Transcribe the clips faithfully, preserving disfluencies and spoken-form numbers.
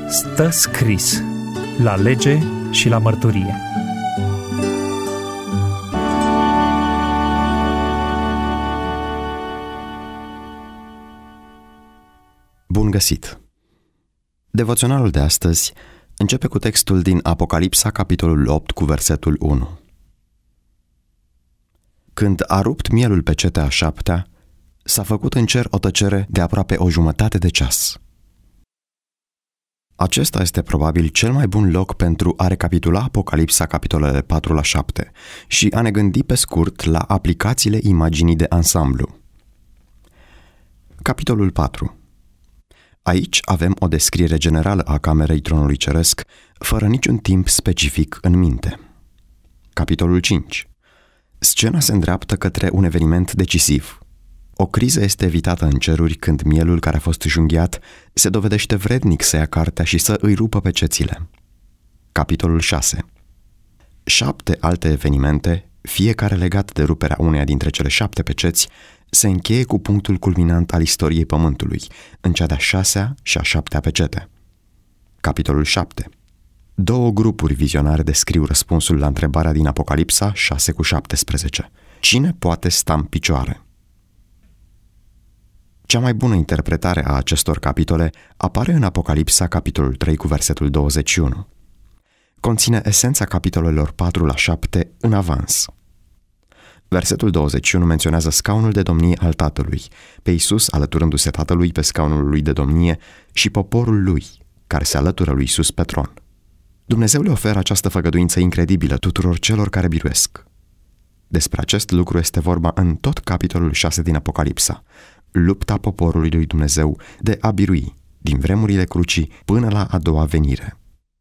Stă scris la lege și la mărturie. Bun găsit! Devoționalul de astăzi începe cu textul din Apocalipsa, capitolul opt, cu versetul unu. Când a rupt mielul pe cetea a șaptea, s-a făcut în cer o tăcere de aproape o jumătate de ceas. Acesta este probabil cel mai bun loc pentru a recapitula Apocalipsa, capitolele patru la șapte, și a ne gândi pe scurt la aplicațiile imaginii de ansamblu. Capitolul patru. Aici avem o descriere generală a camerei tronului ceresc, fără niciun timp specific în minte. Capitolul cinci. Scena se îndreaptă către un eveniment decisiv. O criză este evitată în ceruri când mielul care a fost junghiat se dovedește vrednic să ia cartea și să îi rupă pe cețile. Capitolul șase. Șapte alte evenimente, fiecare legat de ruperea uneia dintre cele șapte peceți, se încheie cu punctul culminant al istoriei Pământului, în cea de-a șasea și a șaptea pecete. Capitolul șapte. Două grupuri vizionare descriu răspunsul la întrebarea din Apocalipsa șase cu șaptesprezece. Cine poate sta în picioare? Cea mai bună interpretare a acestor capitole apare în Apocalipsa, capitolul trei cu versetul douăzeci și unu. Conține esența capitolelor patru la șapte în avans. Versetul douăzeci și unu menționează scaunul de domnie al Tatălui, pe Iisus alăturându-se Tatălui pe scaunul lui de domnie și poporul lui, care se alătură lui Iisus pe tron. Dumnezeu le oferă această făgăduință incredibilă tuturor celor care biruiesc. Despre acest lucru este vorba în tot capitolul șase din Apocalipsa, lupta poporului lui Dumnezeu de a birui, din vremurile crucii până la a doua venire.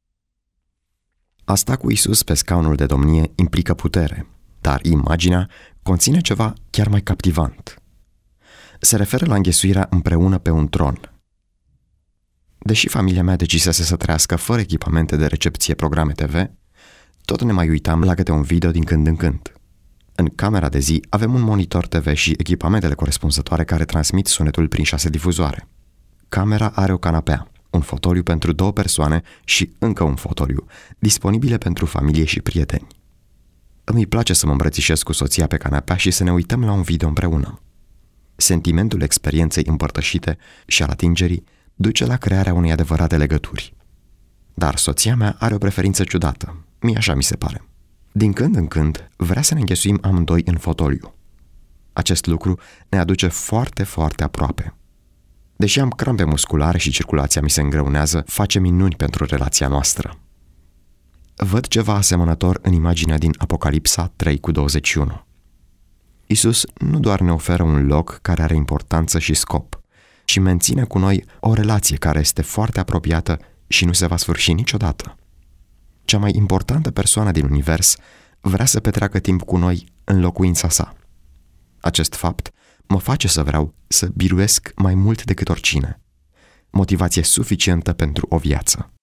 A sta cu Iisus pe scaunul de domnie implică putere, dar imaginea conține ceva chiar mai captivant. Se referă la înghesuirea împreună pe un tron. Deși familia mea decisese să trăiască fără echipamente de recepție programe T V, tot ne mai uitam la câte un video din când în când. În camera de zi avem un monitor T V și echipamentele corespunzătoare care transmit sunetul prin șase difuzoare. Camera are o canapea, un fotoliu pentru două persoane și încă un fotoliu, disponibile pentru familie și prieteni. Îmi place să mă îmbrățișez cu soția pe canapea și să ne uităm la un video împreună. Sentimentul experienței împărtășite și al atingerii duce la crearea unei adevărate legături. Dar soția mea are o preferință ciudată, mie așa mi se pare. Din când în când vrea să ne înghesuim amândoi în fotoliu. Acest lucru ne aduce foarte, foarte aproape. Deși am crampe musculare și circulația mi se îngreunează, face minuni pentru relația noastră. Văd ceva asemănător în imaginea din Apocalipsa trei cu douăzeci și unu. Iisus nu doar ne oferă un loc care are importanță și scop, ci menține cu noi o relație care este foarte apropiată și nu se va sfârși niciodată. Cea mai importantă persoană din univers vrea să petreacă timp cu noi în locuința sa. Acest fapt mă face să vreau să biruiesc mai mult decât oricine. Motivație suficientă pentru o viață.